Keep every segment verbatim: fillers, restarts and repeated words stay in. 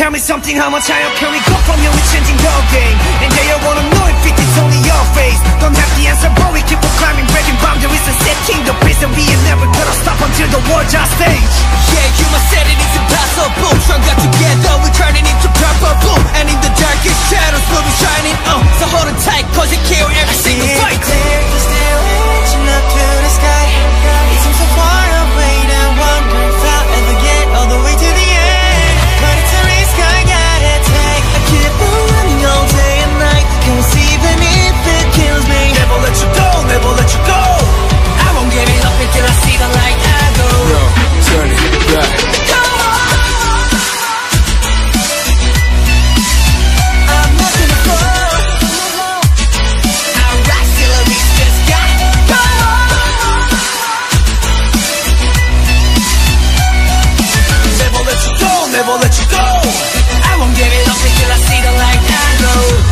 tell me something, how much higher can we go from you? We're changing your game, and yeah, you wanna know if it is only your face. Don't have the answer, but we keep on climbing, breaking boundaries and setting the pace, and we ain't never gonna stop until the war just stage. Yeah, you must said it, it's impossible. Stronger together, we're turning into purple. And in the darkest shadows, we'll be shining. Uh, so hold on tight, cause it kill every single fight. Clear, just still reaching up to the sky. It seems so far away now, wonder if I'll ever get all the way to the end. But it's a risk I gotta take. I keep on running all day and night, cause even if it kills me, Never let you go, never let you go. I won't give it up until I see the light. I go. Yo, turn it back. Go on. I'm not gonna fall. I'll rise till I reach the sky. Go on. Never let you go, never let you go. I won't give it up until I see the light. I go.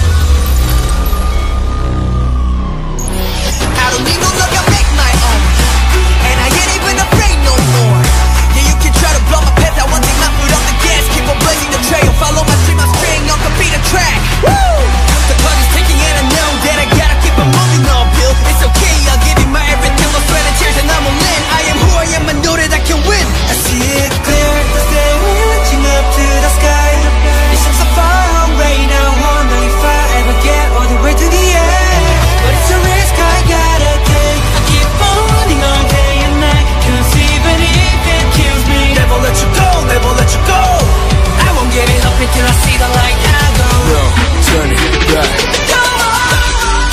I don't need no love, I make my own. And I ain't even afraid no more. Yeah, you can try to blow my path, I won't take my foot off the gas. Keep on blazing the trail, follow my dream, I'm staying on complete the track. Woo! The clock is ticking and I know that I gotta keep on moving on, Bill. It's okay, I'll give you my everything, my sweat and tears, and I'm all in. I am who I am, I know that I can win. I see it clear, stay reaching up to the sky. It seems so far away now, wonder if I ever get all the way to the end. But it's a risk I gotta take. I keep on running all day and night, cause even if it kills me, Never let you go, never let you go. I won't give it up until I see the light. I go. Yo, turn it back. Go on.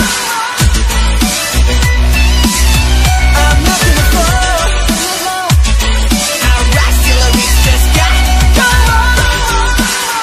I'm not gonna fall. I'll rise till I reach the sky. Go on.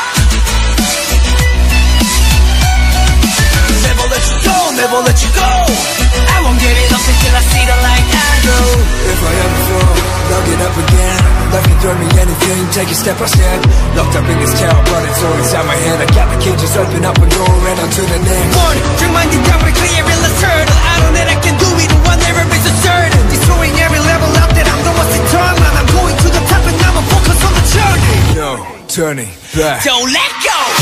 Never let you go, never let you go. I won't give it up until I see the light. I go. If I ever fall, I'll get up again. Life can throw me anything, take it step by step. Locked up in this town, but it's all inside my head. I got the key, just open up and go right on to the next. One, drink my down, we're clear, let's turtle. I know that I can do it, one never is a certain. Destroying every level up that I'm the most eternal. I'm going to the top and I'm focused on the journey. Yo, turning back. Don't let go.